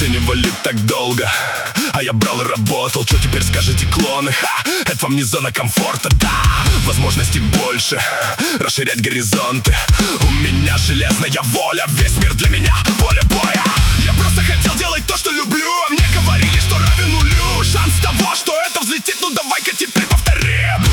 оценивали так долго, а я брал и работал. Что теперь скажете, клоны? Это вам не зона комфорта, да. Возможностей больше, расширять горизонты. У меня железная воля, весь мир для меня поле боя. Я просто хотел делать то, что люблю, а мне говорили, что равен нулю. Шанс того, что это взлетит, ну давай-ка теперь повторим.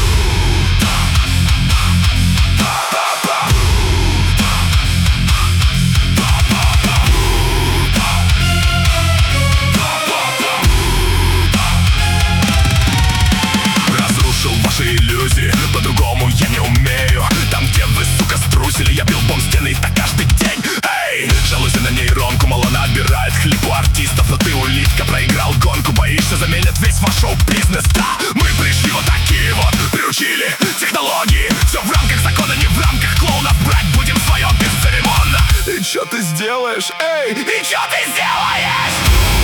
Иллюзии, по-другому я не умею. Там, где вы, сука, струсили, я бил бомб стены и так каждый день. Эй, жалуйся на нейронку, мол, она отбирает хлеб у артистов. Но ты, улитка, проиграл гонку, боишься, заменят весь ваш шоу-бизнес. Да, мы пришли вот такие вот, приучили технологии. Все в рамках закона, не в рамках клоунов. Брать будем свое бесцеремонно. И чё ты сделаешь, эй? И чё ты сделаешь?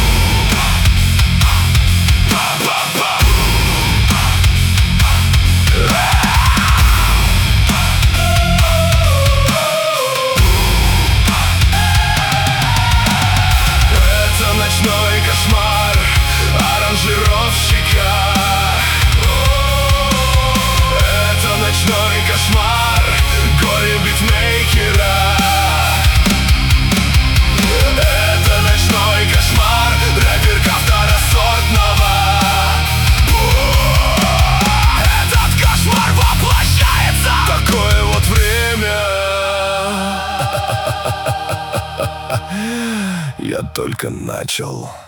Ночной кошмар аранжировщика. Это ночной кошмар горе битмейкера. Это ночной кошмар рэперка второсортного. Этот кошмар воплощается. Такое вот время. Я только начал.